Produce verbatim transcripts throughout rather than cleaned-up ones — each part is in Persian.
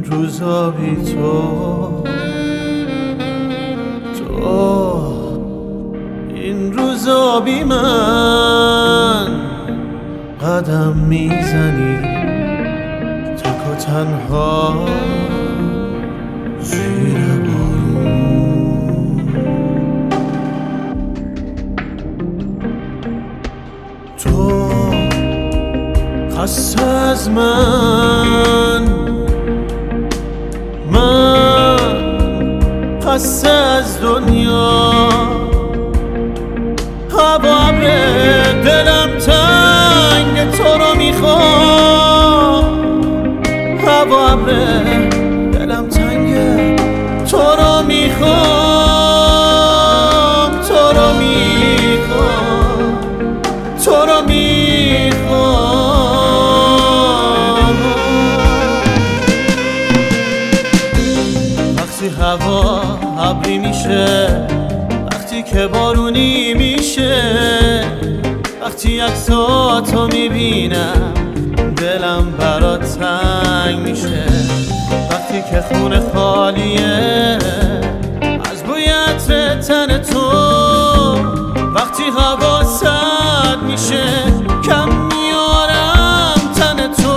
این روزا بی تو، تو این روزا بی من قدم میزنی تک و تنها زیر بارون. تو خسته از من، من خسته از دنیا، هوا ابره دلم تنگ تو رو میخوام، هوا ابره دلم تنگ تو رو میخوام، تو رو میخوام، تو رو میخوام. وقتی هوا ابری میشه، وقتی که بارونی میشه، وقتی عکساتو میبینم دلم برات تنگ میشه، وقتی که خونه خالیه از بوی عطر تن تو، وقتی هوا سرد میشه کم میارم تن تو.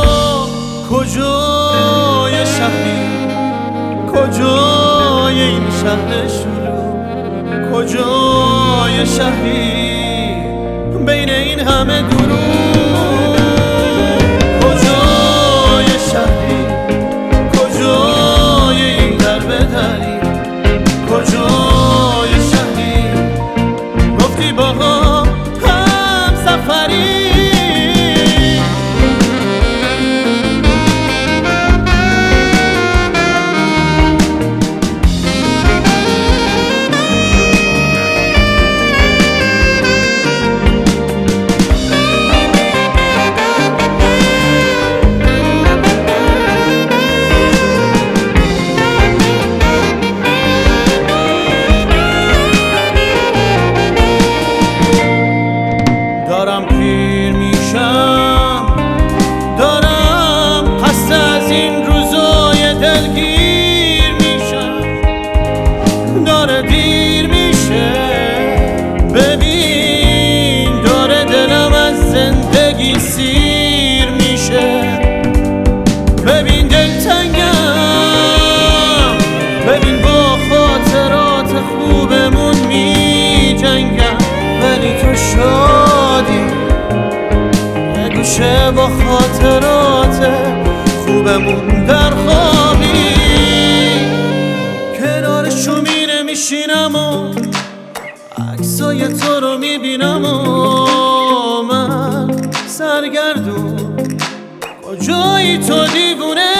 کجای شهری، کجای این شهر شلوغ، کجای شهری بین این همه دروغ، کجای شهری، کجای این در به دری، کجای شهری گفتی با هم هم سفری. دارم پیر میشم، دارم خسته از این روزای دلگیر میشم، داره دیر میشه ببین، داره دلم از زندگی سیر میشه، ببین دلتنگم، ببین با خاطرات خوبمون میجنگم، ولی تو شادی یه گوشه با خاطرات خوبمون در خوابی، کنارشو میره میشینم و عکسای تو رو میبینم و من سرگردون، کجایی تو دیوونه،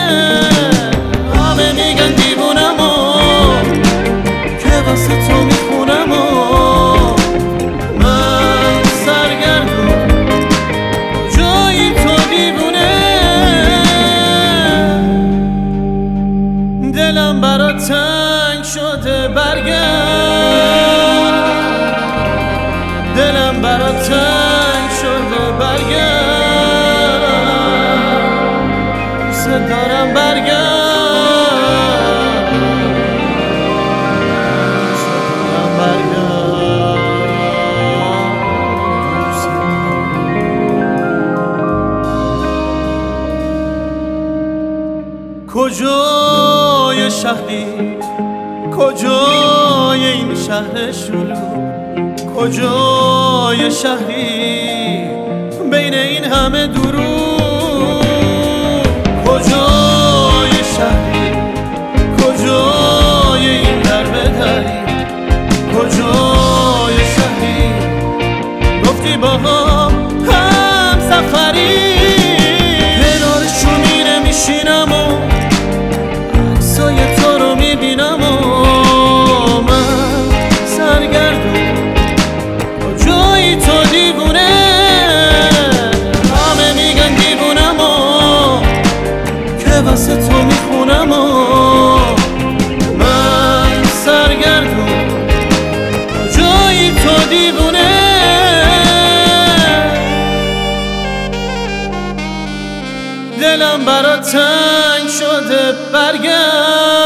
همه میگن دیوونم و که واسه تو میخونم و من سرگردون، کجایی تو دیوونه، دلم برات تنگ شده برگرد، دلم برات تنگ شده برگرد، دوست دارم برگرد، دوست دارم برگرد، دوست دارم. کجای شهری، کجای این شهر شلوغ، کجای شهری بین این همه دروغ، کجای شهری، کجای این در به دری، کجای شهری گفتی با هم هم سفری. کنارشو میره میشینم و عکسای تو رو میبینم و من سرگردون، کجایی تو دیوونه، همه میگن دیوونم و که واسه تو میخونم و من سرگردون، کجایی تو دیوونه، دلم برات تنگ شده برگرد.